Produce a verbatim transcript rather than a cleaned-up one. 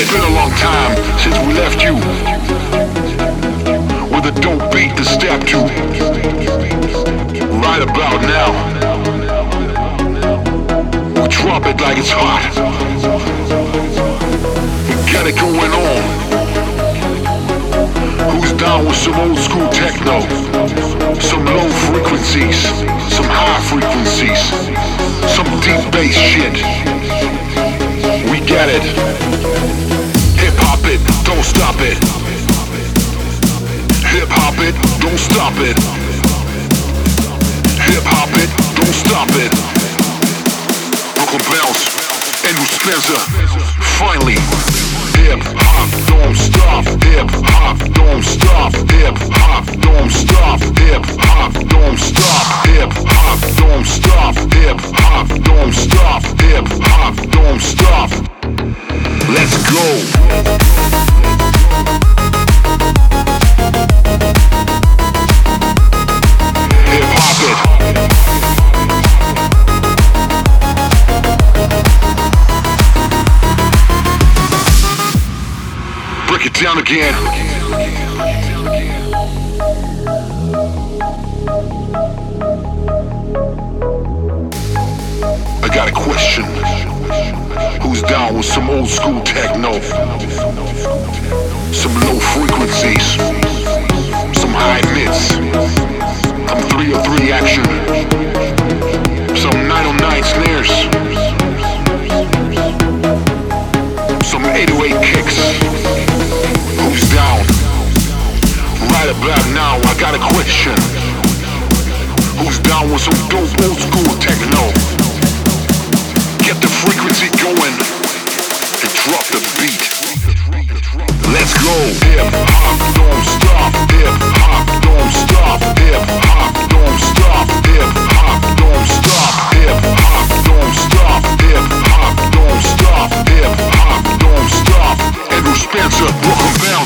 been a long time since we left you with a dope beat to step to. Right about now, we drop it like it's hot. We got it going on. Who's down with some old school techno? Some low frequencies, some high frequencies, some deep bass shit. We get it. Hip hop it, don't stop it. Hip hop it, don't stop it. Hip hop it, don't stop it. Uncle Bounce, Andrew Spencer, finally. Hip hop, don't stop. Hip hop, don't stop. Hip hop, don't stop. Hip hop, don't stop. Hip hop, don't stop. Hip hop, don't stop. Hip hop, don't stop. Let's go. Hip hop it. Break it down again. I got a question. Who's down with some old school techno? Some low frequencies, some high mids, some three oh three action, some nine oh nine snares, some eight oh eight kicks. Who's down? Right about now, I got a question. Who's down with some dope old school techno? Get the frequency going and drop the beat. Let's go. Hip hop, don't stop. Hip hop, don't stop. Hip hop, don't stop. Hip hop, don't stop. Hip hop, don't stop. Hip hop, don't stop. Hip hop, don't stop. Andrew Spencer, Brooklyn Bound.